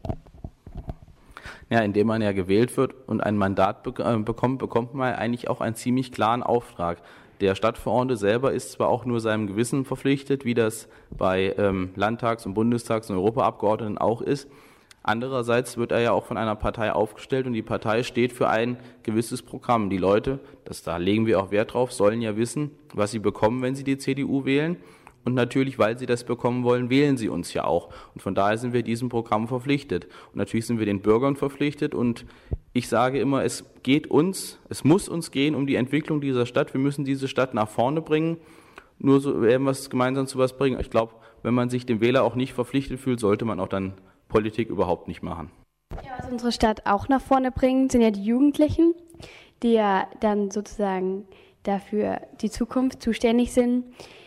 Ja, indem man ja gewählt wird und ein Mandat be- äh, bekommt, bekommt man eigentlich auch einen ziemlich klaren Auftrag. Der Stadtverordnete selber ist zwar auch nur seinem Gewissen verpflichtet, wie das bei ähm, Landtags- und Bundestags- und Europaabgeordneten auch ist. Andererseits wird er ja auch von einer Partei aufgestellt und die Partei steht für ein gewisses Programm. Die Leute, das, da legen wir auch Wert drauf, sollen ja wissen, was sie bekommen, wenn sie die C D U wählen. Und natürlich, weil sie das bekommen wollen, wählen sie uns ja auch. Und von daher sind wir diesem Programm verpflichtet. Und natürlich sind wir den Bürgern verpflichtet. Und ich sage immer, es geht uns, es muss uns gehen um die Entwicklung dieser Stadt. Wir müssen diese Stadt nach vorne bringen. Nur so werden wir es gemeinsam zu was bringen. Ich glaube, wenn man sich dem Wähler auch nicht verpflichtet fühlt, sollte man auch dann Politik überhaupt nicht machen. Ja, was unsere Stadt auch nach vorne bringt, sind ja die Jugendlichen, die ja dann sozusagen dafür die Zukunft zuständig sind.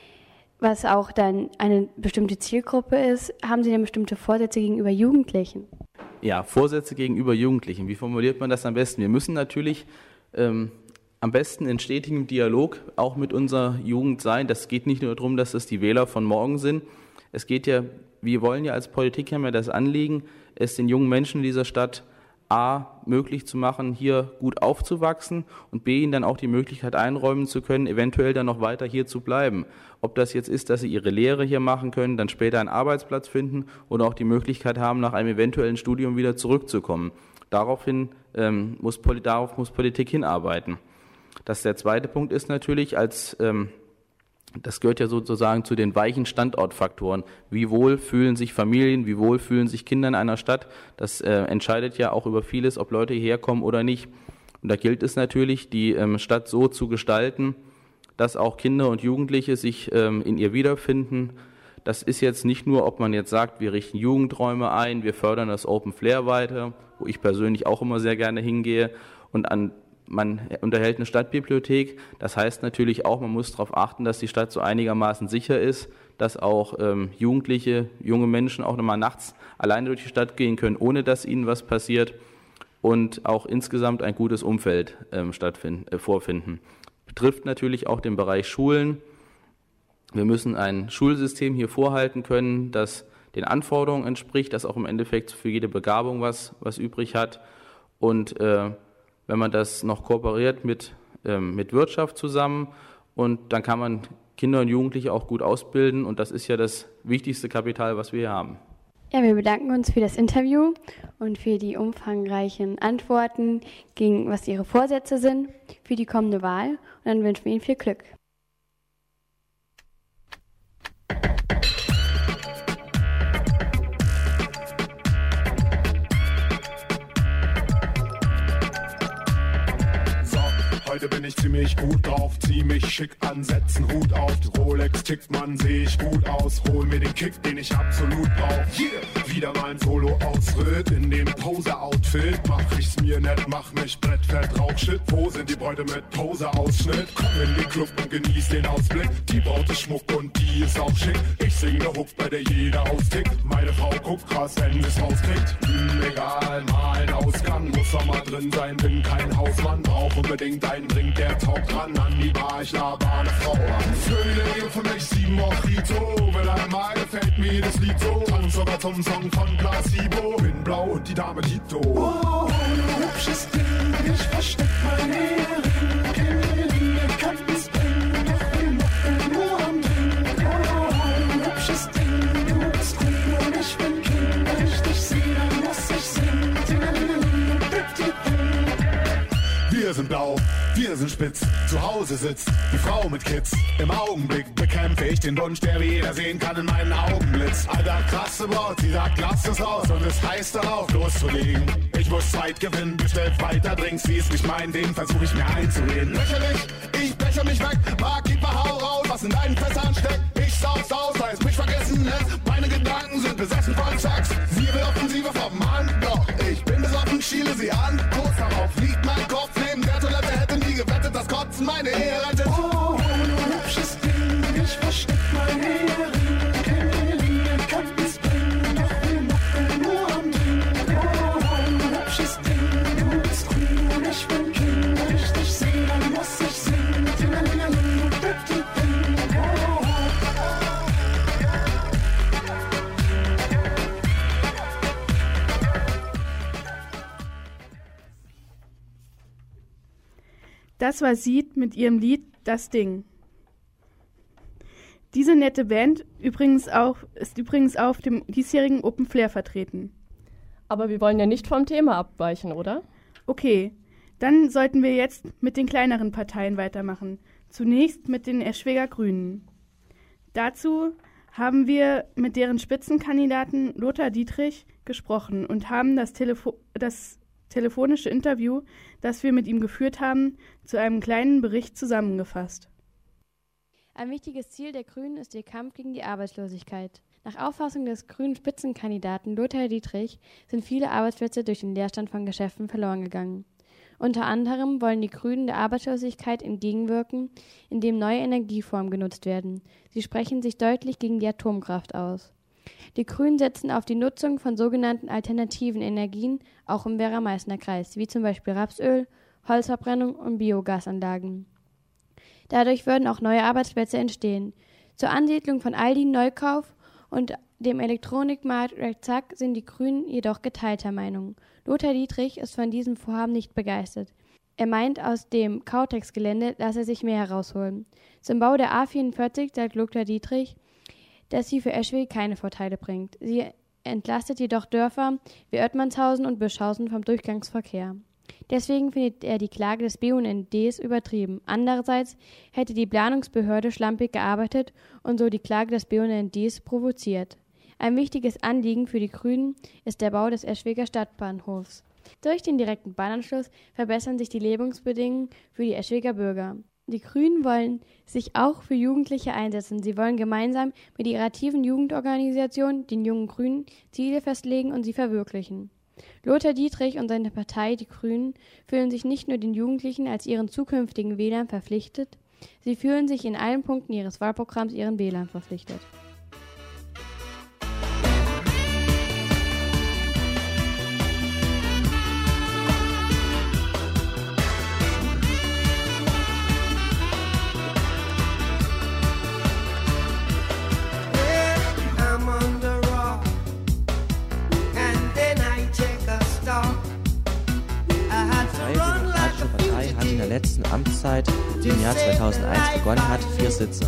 Was auch dann eine bestimmte Zielgruppe ist, haben Sie denn bestimmte Vorsätze gegenüber Jugendlichen? Ja, Vorsätze gegenüber Jugendlichen. Wie formuliert man das am besten? Wir müssen natürlich ähm, am besten in stetigem Dialog auch mit unserer Jugend sein. Das geht nicht nur darum, dass es die Wähler von morgen sind. Es geht ja, wir wollen ja als Politik haben ja das Anliegen, es den jungen Menschen in dieser Stadt A, möglich zu machen, hier gut aufzuwachsen und B, ihnen dann auch die Möglichkeit einräumen zu können, eventuell dann noch weiter hier zu bleiben. Ob das jetzt ist, dass sie ihre Lehre hier machen können, dann später einen Arbeitsplatz finden oder auch die Möglichkeit haben, nach einem eventuellen Studium wieder zurückzukommen. Daraufhin ähm, muss, darauf muss Politik hinarbeiten. Das der zweite Punkt ist natürlich, als ähm, das gehört ja sozusagen zu den weichen Standortfaktoren. Wie wohl fühlen sich Familien, wie wohl fühlen sich Kinder in einer Stadt? Das äh, entscheidet ja auch über vieles, ob Leute hierher kommen oder nicht. Und da gilt es natürlich, die ähm, Stadt so zu gestalten, dass auch Kinder und Jugendliche sich ähm, in ihr wiederfinden. Das ist jetzt nicht nur, ob man jetzt sagt, wir richten Jugendräume ein, wir fördern das Open Flair weiter, wo ich persönlich auch immer sehr gerne hingehe, und an man unterhält eine Stadtbibliothek. Das heißt natürlich auch, man muss darauf achten, dass die Stadt so einigermaßen sicher ist, dass auch ähm, Jugendliche, junge Menschen auch nochmal nachts alleine durch die Stadt gehen können, ohne dass ihnen was passiert, und auch insgesamt ein gutes Umfeld ähm, stattfinden, äh, vorfinden. Betrifft natürlich auch den Bereich Schulen. Wir müssen ein Schulsystem hier vorhalten können, das den Anforderungen entspricht, das auch im Endeffekt für jede Begabung was, was übrig hat. Und äh, wenn man das noch kooperiert mit, ähm, mit Wirtschaft zusammen, und dann kann man Kinder und Jugendliche auch gut ausbilden, und das ist ja das wichtigste Kapital, was wir hier haben. Ja, wir bedanken uns für das Interview und für die umfangreichen Antworten, gegen was Ihre Vorsätze sind für die kommende Wahl, und dann wünschen wir Ihnen viel Glück. Heute bin ich ziemlich gut drauf, zieh mich schick an, setz einen Hut auf. Rolex tickt, man, seh ich gut aus. Hol mir den Kick, den ich absolut brauch. Yeah. Wieder mal ein Solo-Ausritt in dem Pose-Outfit. Mach ich's mir nett, mach mich brettfett, Rauchshit. Wo sind die Bräute mit Pose-Ausschnitt? Komm in den Club und genieß den Ausblick. Die Braut ist Schmuck und die ist auch schick. Ich sing ne Hook, bei der jeder austickt. Meine Frau guckt krass, wenn sie's rauskriegt. Hm, egal, mal ein Ausgang. Muss doch mal drin sein, bin kein Hausmann. Brauch unbedingt ein Trink, der taugt ran an die Bar, ich laber eine Frau an. Für die Lege für mich sieben Mojito, will einmal gefällt mir das Lied so. Tanz sogar zum Song von Placebo, bin blau und die Dame Tito. Oh, du hübsches Ding, ich versteck mein Ehering, Killing, ich kann es bringen, doch wir machen nur am Ding. Oh, du hübsches Ding, du bist cool und ich bin King, wenn ich dich sehe, dann muss ich singen. Wir sind blau, wir sind spitz, zu Hause sitzt die Frau mit Kids. Im Augenblick bekämpfe ich den Wunsch, der wie jeder sehen kann in meinen Augenblitz. Alter, krasse Braut, sie sagt, lass es raus und es heißt darauf loszulegen. Ich muss Zeit gewinnen, bestell weiter Drinks, sie ist nicht mein Ding, versuch ich mir einzureden. Lächerlich, ich becher mich weg, Barkeeper, hau raus, was in deinen Fässern steckt. Ich sauf's aus, weil es mich vergessen lässt. Meine Gedanken sind besessen von Sex. Sie will Offensive vom Mann, doch ich bin besoffen, schiele sie an. Kurz darauf liegt mein Kopf neben der Toilette, hätte nie gewettet, dass Kotzen meine Ehe rettet. Oh, du hübsches Ding, ich versteck mein Ehering. Killing, ich kann es bringen, Das war Sied mit ihrem Lied Das Ding. Diese nette Band übrigens auch, ist übrigens auch auf dem diesjährigen Open Flair vertreten. Aber wir wollen ja nicht vom Thema abweichen, oder? Okay, dann sollten wir jetzt mit den kleineren Parteien weitermachen. Zunächst mit den Eschweger Grünen. Dazu haben wir mit deren Spitzenkandidaten Lothar Dietrich gesprochen und haben das, Telefo- das telefonische Interview, das wir mit ihm geführt haben, zu einem kleinen Bericht zusammengefasst. Ein wichtiges Ziel der Grünen ist der Kampf gegen die Arbeitslosigkeit. Nach Auffassung des grünen Spitzenkandidaten Lothar Dietrich sind viele Arbeitsplätze durch den Leerstand von Geschäften verloren gegangen. Unter anderem wollen die Grünen der Arbeitslosigkeit entgegenwirken, indem neue Energieformen genutzt werden. Sie sprechen sich deutlich gegen die Atomkraft aus. Die Grünen setzen auf die Nutzung von sogenannten alternativen Energien, auch im Werra-Meißner Kreis, wie zum Beispiel Rapsöl, Holzverbrennung und Biogasanlagen. Dadurch würden auch neue Arbeitsplätze entstehen. Zur Ansiedlung von Aldi Neukauf und dem Elektronikmarkt Rechtszack sind die Grünen jedoch geteilter Meinung. Lothar Dietrich ist von diesem Vorhaben nicht begeistert. Er meint, aus dem Kautex-Gelände lasse sich mehr herausholen. Zum Bau der A vierundvierzig sagt Lothar Dietrich, dass sie für Eschwege keine Vorteile bringt. Sie entlastet jedoch Dörfer wie Oettmannshausen und Bischhausen vom Durchgangsverkehr. Deswegen findet er die Klage des B U N Ds übertrieben. Andererseits hätte die Planungsbehörde schlampig gearbeitet und so die Klage des B U N Ds provoziert. Ein wichtiges Anliegen für die Grünen ist der Bau des Eschweger Stadtbahnhofs. Durch den direkten Bahnanschluss verbessern sich die Lebensbedingungen für die Eschweger Bürger. Die Grünen wollen sich auch für Jugendliche einsetzen. Sie wollen gemeinsam mit ihrer aktiven Jugendorganisation, den Jungen Grünen, Ziele festlegen und sie verwirklichen. Lothar Dietrich und seine Partei, die Grünen, fühlen sich nicht nur den Jugendlichen als ihren zukünftigen Wählern verpflichtet, sie fühlen sich in allen Punkten ihres Wahlprogramms ihren Wählern verpflichtet. Letzten Amtszeit, die im Jahr zweitausendeins begonnen hat, vier Sitze.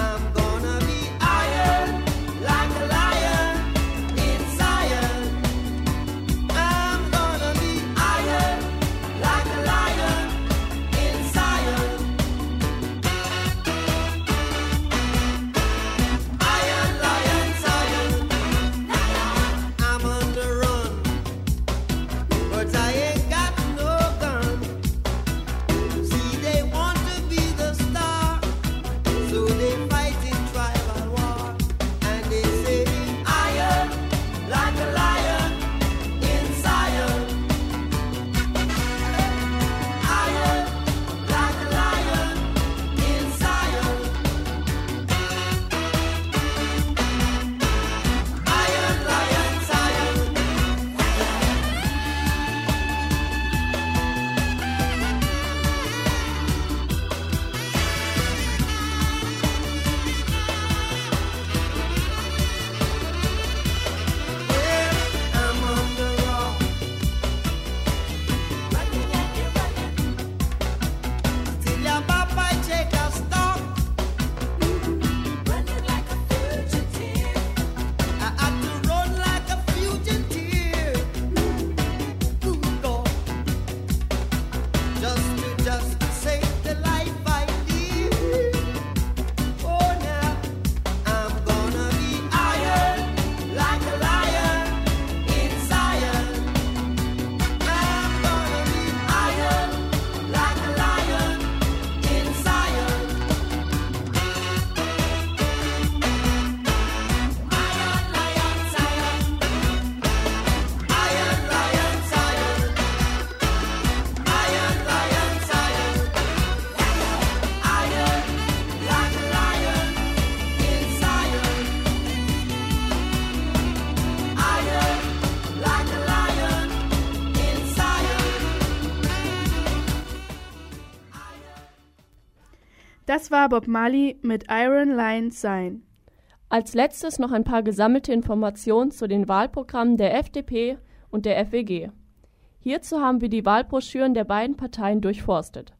Das war Bob Marley mit Iron Lion Sign. Als letztes noch ein paar gesammelte Informationen zu den Wahlprogrammen der F D P und der F W G. Hierzu haben wir die Wahlbroschüren der beiden Parteien durchforstet.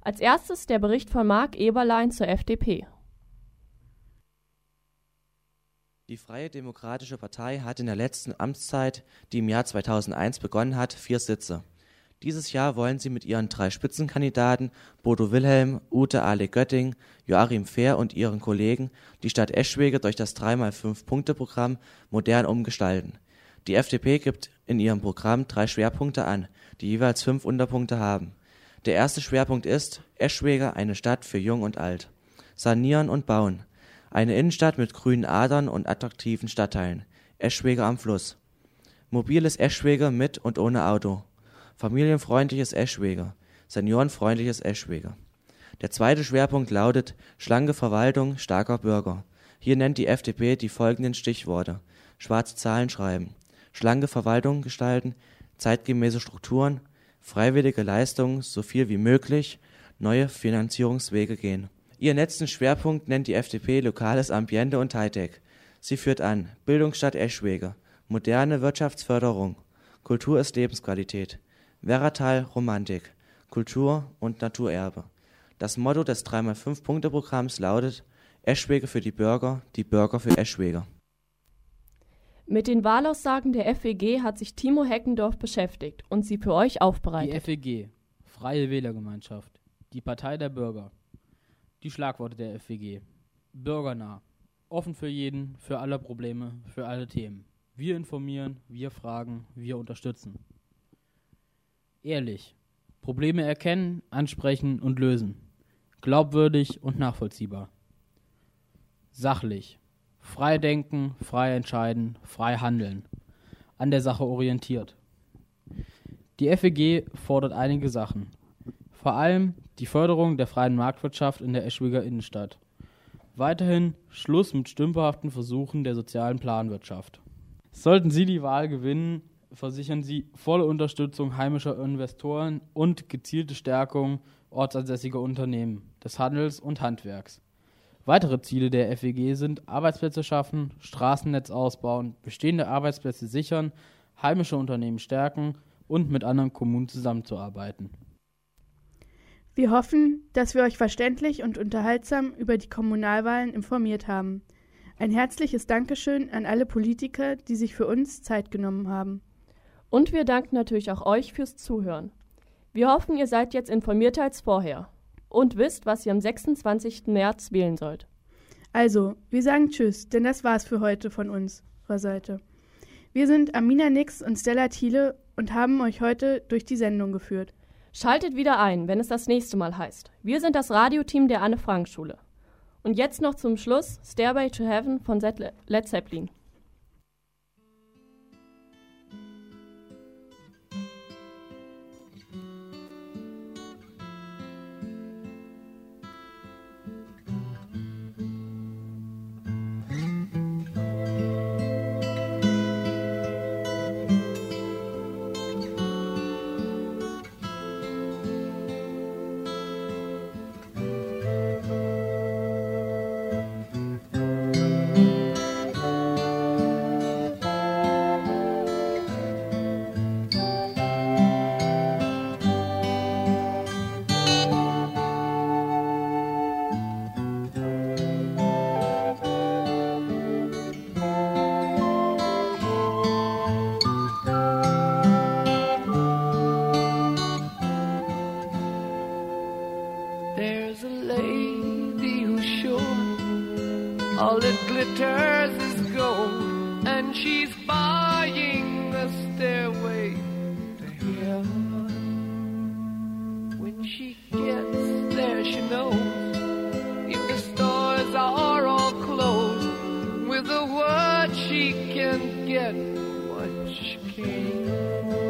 Als erstes der Bericht von Marc Eberlein zur F D P. Die Freie Demokratische Partei hat in der letzten Amtszeit, die im Jahr zweitausendeins begonnen hat, vier Sitze. Dieses Jahr wollen sie mit ihren drei Spitzenkandidaten Bodo Wilhelm, Ute Ale-Götting, Joachim Fehr und ihren Kollegen die Stadt Eschwege durch das drei mal fünf Punkte Programm modern umgestalten. Die F D P gibt in ihrem Programm drei Schwerpunkte an, die jeweils fünf Unterpunkte haben. Der erste Schwerpunkt ist Eschwege, eine Stadt für Jung und Alt. Sanieren und bauen. Eine Innenstadt mit grünen Adern und attraktiven Stadtteilen. Eschwege am Fluss. Mobiles Eschwege mit und ohne Auto. Familienfreundliches Eschwege. Seniorenfreundliches Eschwege. Der zweite Schwerpunkt lautet schlanke Verwaltung, starker Bürger. Hier nennt die F D P die folgenden Stichworte. Schwarze Zahlen schreiben. Schlanke Verwaltung gestalten, zeitgemäße Strukturen, freiwillige Leistungen so viel wie möglich, neue Finanzierungswege gehen. Ihren letzten Schwerpunkt nennt die F D P lokales Ambiente und Hightech. Sie führt an Bildungsstadt Eschwege, moderne Wirtschaftsförderung, Kultur ist Lebensqualität, Werratal Romantik, Kultur und Naturerbe. Das Motto des drei mal fünf Punkte Programms lautet Eschwege für die Bürger, die Bürger für Eschwege. Mit den Wahlaussagen der F E G hat sich Timo Heckendorf beschäftigt und sie für euch aufbereitet. Die F E G, Freie Wählergemeinschaft, die Partei der Bürger. Die Schlagworte der F E G. Bürgernah, offen für jeden, für alle Probleme, für alle Themen. Wir informieren, wir fragen, wir unterstützen. Ehrlich, Probleme erkennen, ansprechen und lösen. Glaubwürdig und nachvollziehbar. Sachlich, frei denken, frei entscheiden, frei handeln. An der Sache orientiert. Die F E G fordert einige Sachen. Vor allem die Förderung der freien Marktwirtschaft in der Eschweger Innenstadt. Weiterhin Schluss mit stümperhaften Versuchen der sozialen Planwirtschaft. Sollten Sie die Wahl gewinnen, versichern Sie volle Unterstützung heimischer Investoren und gezielte Stärkung ortsansässiger Unternehmen, des Handels und Handwerks. Weitere Ziele der F E G sind Arbeitsplätze schaffen, Straßennetz ausbauen, bestehende Arbeitsplätze sichern, heimische Unternehmen stärken und mit anderen Kommunen zusammenzuarbeiten. Wir hoffen, dass wir euch verständlich und unterhaltsam über die Kommunalwahlen informiert haben. Ein herzliches Dankeschön an alle Politiker, die sich für uns Zeit genommen haben. Und wir danken natürlich auch euch fürs Zuhören. Wir hoffen, ihr seid jetzt informierter als vorher und wisst, was ihr am sechsundzwanzigsten März wählen sollt. Also, wir sagen Tschüss, denn das war's für heute von unserer Seite. Wir sind Amina Nix und Stella Thiele und haben euch heute durch die Sendung geführt. Schaltet wieder ein, wenn es das nächste Mal heißt. Wir sind das Radioteam der Anne-Frank-Schule. Und jetzt noch zum Schluss Stairway to Heaven von Led Zeppelin. All that glitters is gold, and she's buying a stairway to heaven. When she gets there, she knows if the stores are all closed, with a word she can get what she came for.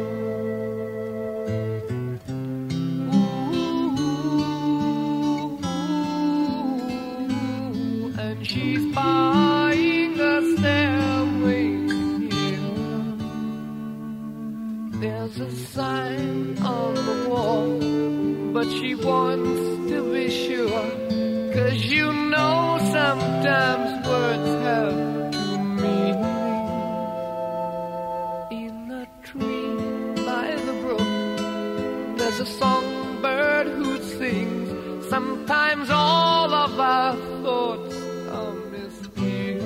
She's buying a stairway here. There's a sign on the wall, but she wants to be sure, 'cause you know sometimes words have two meanings. In a tree by the brook, there's a songbird who's things. Sometimes all of our thoughts are misgiven.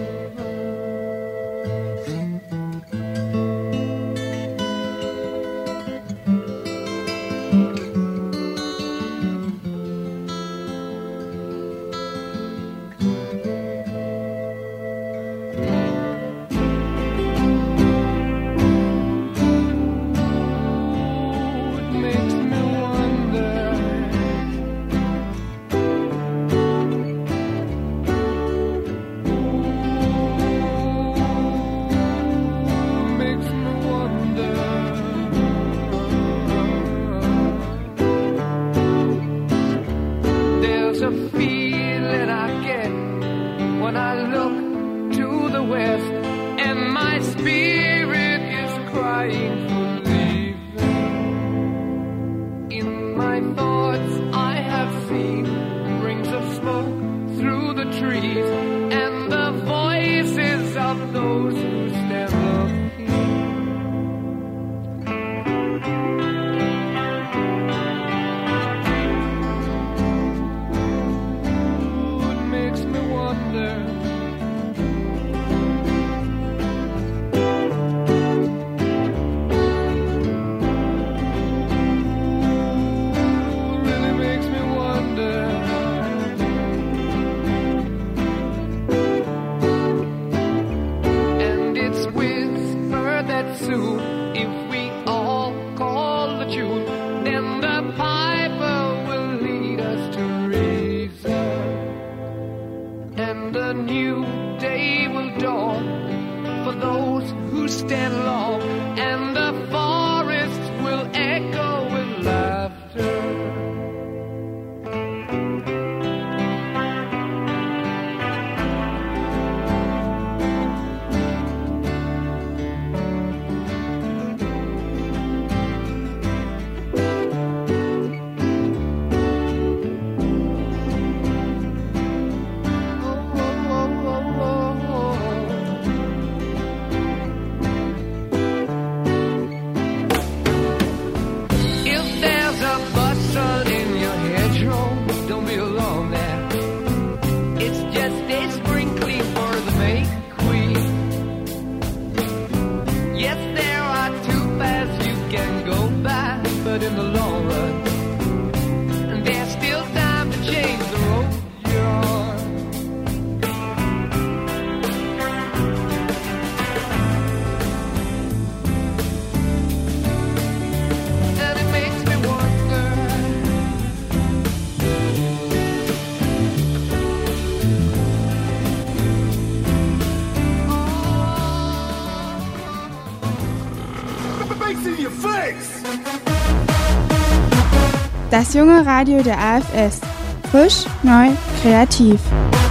Das junge Radio der A F S. Frisch, neu, kreativ.